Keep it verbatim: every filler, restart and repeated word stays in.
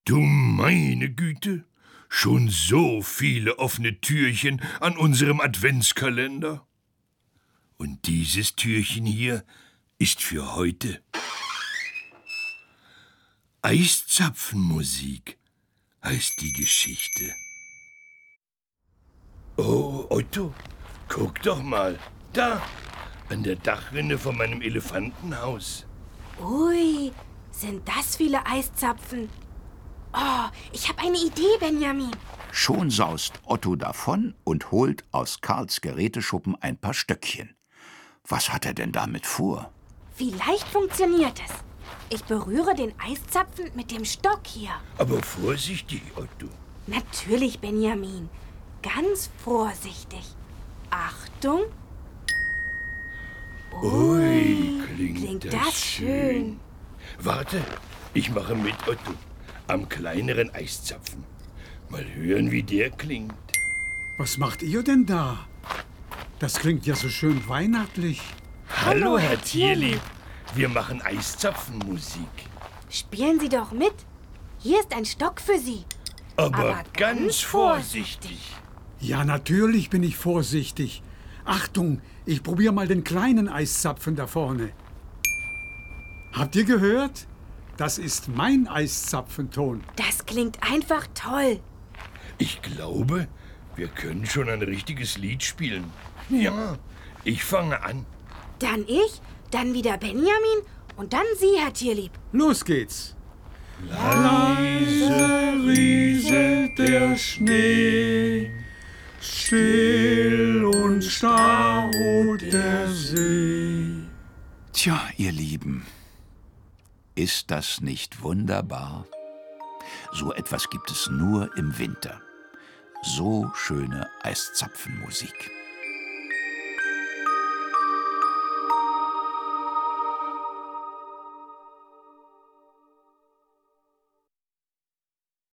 Du meine Güte, schon so viele offene Türchen an unserem Adventskalender. Und dieses Türchen hier ist für heute. Eiszapfenmusik heißt die Geschichte. Oh, Otto, guck doch mal, da, an der Dachrinne von meinem Elefantenhaus. Ui, sind das viele Eiszapfen. Oh, ich habe eine Idee, Benjamin. Schon saust Otto davon und holt aus Karls Geräteschuppen ein paar Stöckchen. Was hat er denn damit vor? Vielleicht funktioniert es. Ich berühre den Eiszapfen mit dem Stock hier. Aber vorsichtig, Otto. Natürlich, Benjamin. Ganz vorsichtig. Achtung. Ui, klingt, klingt das, das schön. schön. Warte, ich mache mit, Otto. Am kleineren Eiszapfen. Mal hören, wie der klingt. Was macht ihr denn da? Das klingt ja so schön weihnachtlich. Hallo, Herr Tierlieb. Wir machen Eiszapfenmusik. Spielen Sie doch mit. Hier ist ein Stock für Sie. Aber, Aber ganz, ganz vorsichtig. Ja, natürlich bin ich vorsichtig. Achtung, ich probiere mal den kleinen Eiszapfen da vorne. Habt ihr gehört? Das ist mein Eiszapfenton. Das klingt einfach toll. Ich glaube, wir können schon ein richtiges Lied spielen. Ja, ich fange an. Dann ich, dann wieder Benjamin und dann Sie, Herr Tierlieb. Los geht's. Leise rieselt der Schnee, still und starr ruht der See. Tja, ihr Lieben, ist das nicht wunderbar? So etwas gibt es nur im Winter. So schöne Eiszapfenmusik.